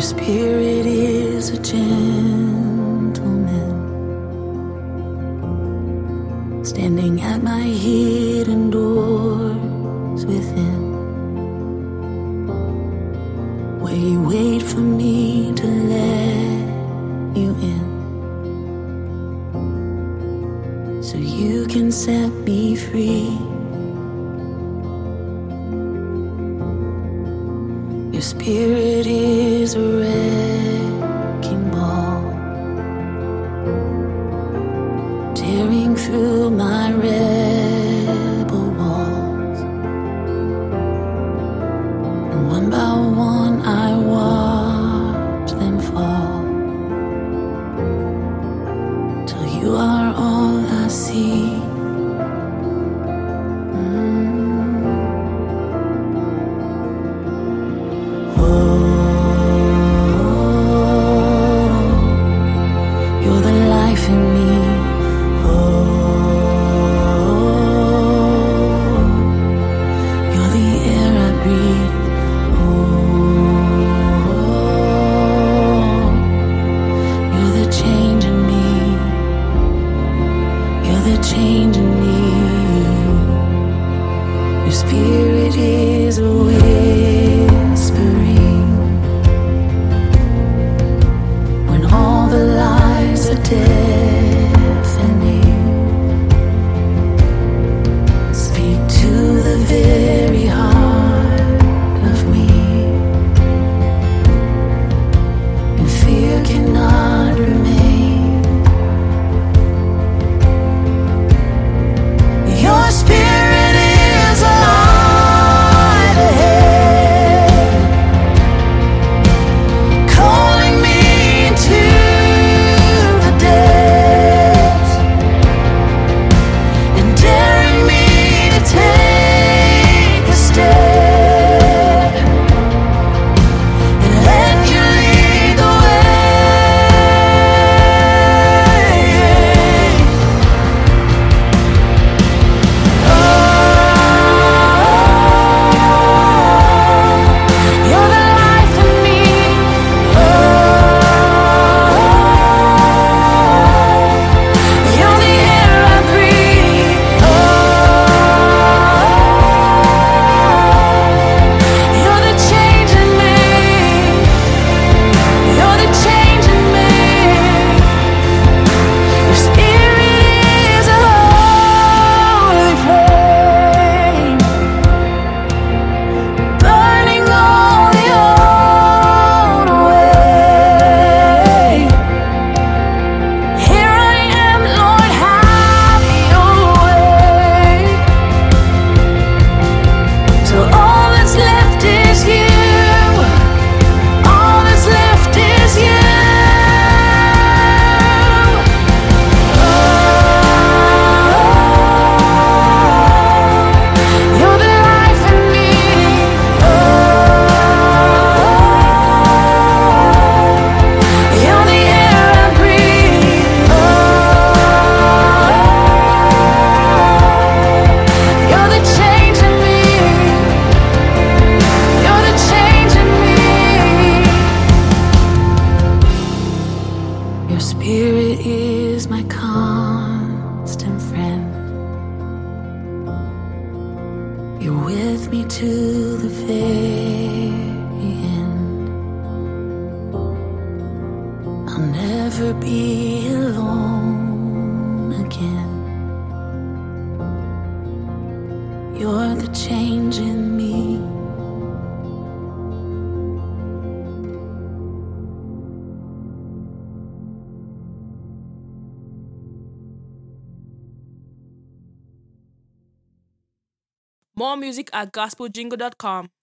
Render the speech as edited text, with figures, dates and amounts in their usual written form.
spirit is a gentleman, standing at my hidden doors within, where you wait for me to let you in, so you can set me free. Your spirit is a wrecking ball, tearing through my rebel walls, and one by one I watch them fall, till you are all I see. Changing me. Your spirit is a whispering when all the lies are deafening. Speak to the very heart of me, and fear cannot remain. Your spirit is a light ahead, calling me into the depths, and daring me to take a step, and let you lead the Your spirit is my constant friend. You're with me to the very end. I'll never be alone again. You're the change in me. More music at gospeljingle.com.